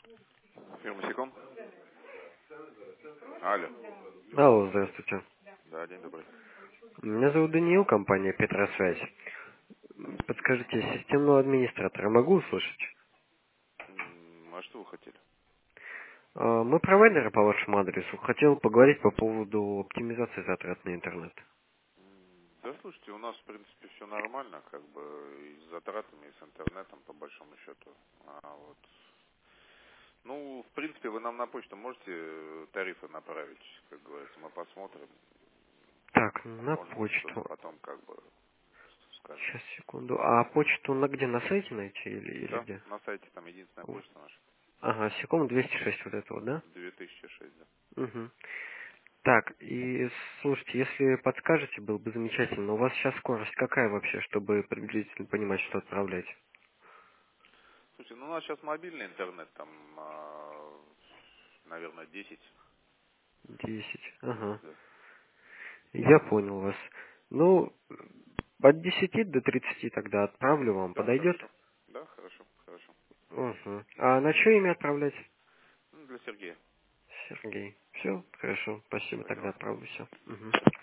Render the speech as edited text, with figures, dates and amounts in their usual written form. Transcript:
Фирма Секом? Алло. Алло, здравствуйте. Да, день добрый. Меня зовут Даниил, компания Петросвязь. Подскажите, системного администратора могу услышать? А что вы хотели? Мы провайдеры по вашему адресу. Хотел поговорить по поводу оптимизации затрат на интернет. Да слушайте, у нас в принципе все нормально, как бы и с затратами, и с интернетом, по большому счету. А вот. Ну, в принципе, вы нам на почту можете тарифы направить, как говорится, мы посмотрим. Так, на Может быть, что-то почту. потом как бы скажем. Сейчас, секунду. А почту на где? На сайте найти или Да, где? на сайте там единственная почта наша. Ага, секунд 206 вот этого, да? 2006, да. Угу. Так, и слушайте, если подскажете, было бы замечательно. У вас сейчас скорость какая вообще, чтобы приблизительно понимать, что отправлять? Слушайте, ну у нас сейчас мобильный интернет, там, наверное, 10. 10. Ага. Да. Я понял вас. Ну, от 10 до 30 тогда отправлю вам. Да, Подойдет? хорошо. Да, хорошо, хорошо. Угу. А на что имя отправлять? Ну, для Сергея. Сергей. Все, хорошо. Спасибо, тогда Поняла. отправлю все.